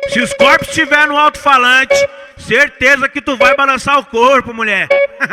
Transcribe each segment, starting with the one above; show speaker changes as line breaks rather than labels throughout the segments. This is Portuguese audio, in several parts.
Se os corpos estiver no alto-falante, certeza que tu vai balançar o corpo, mulher.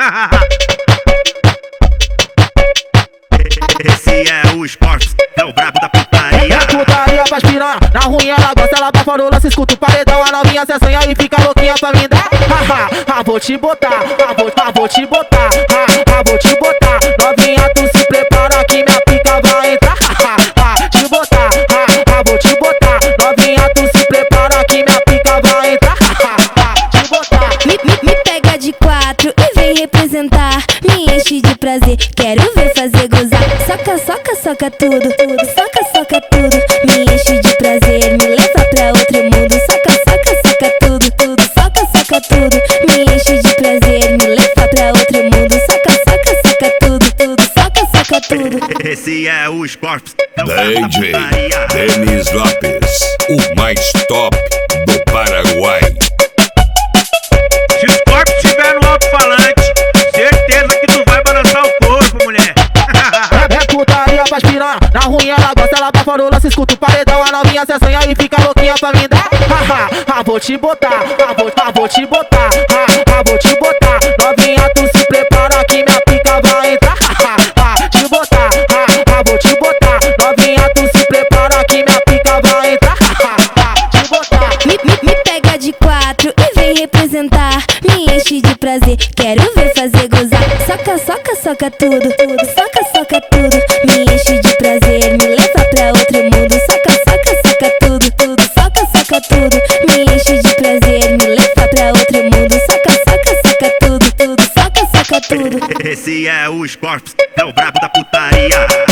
Esse é o Scorpions, é o brabo da putaria.
É putaria pra piranha, na ruim ela gosta, ela vai farula, se escuta o paredão, a novinha se assanha e fica louquinha pra me dar. Vou te botar, vou te botar, vou te botar. Novinha, tu se prepara que minha pica vai entrar. Te botar, vou te botar. Novinha, tu se prepara que minha pica vai entrar. Te botar.
Me pega de quatro e vem representar. Me enche de prazer, quero ver fazer gozar. Soca, soca, soca tudo, soca, soca tudo. Me enche de prazer, me leva pra outro mundo. Soca, soca, soca tudo, soca, soca tudo. Me enche de prazer, me leva pra outro mundo. Soca, soca, soca tudo, soca, soca tudo.
Esse é o Scorpions, é o brabo da
DJ
putaria.
Denis Lopes, o mais top do Paraguai.
Se os corpos estiver no alto-falante, certeza que tu vai balançar o corpo, mulher.
É putaria pra piranha, na ruim ela gosta, ela vai farula, se escuta o paredão, a novinha se assanha e fica louquinha pra me dar. Vou te botar, vou te botar, vou te botar. Novinha, tu se prepara que minha pica vai entrar. Te botar, vou te botar. Novinha, tu se prepara que minha pica vai entrar. Te botar.
Me pega de quatro e vem representar. Me enche de prazer, quero ver fazer gozar. Soca, soca, soca tudo, soca, soca tudo. Me enche de prazer, me leva pra outro mundo. Soca, soca, soca tudo, soca, soca tudo. Me enche de prazer, me leva pra outro mundo. Soca, soca, soca tudo, soca, soca tudo.
Esse é o Scorpions, é o brabo da putaria.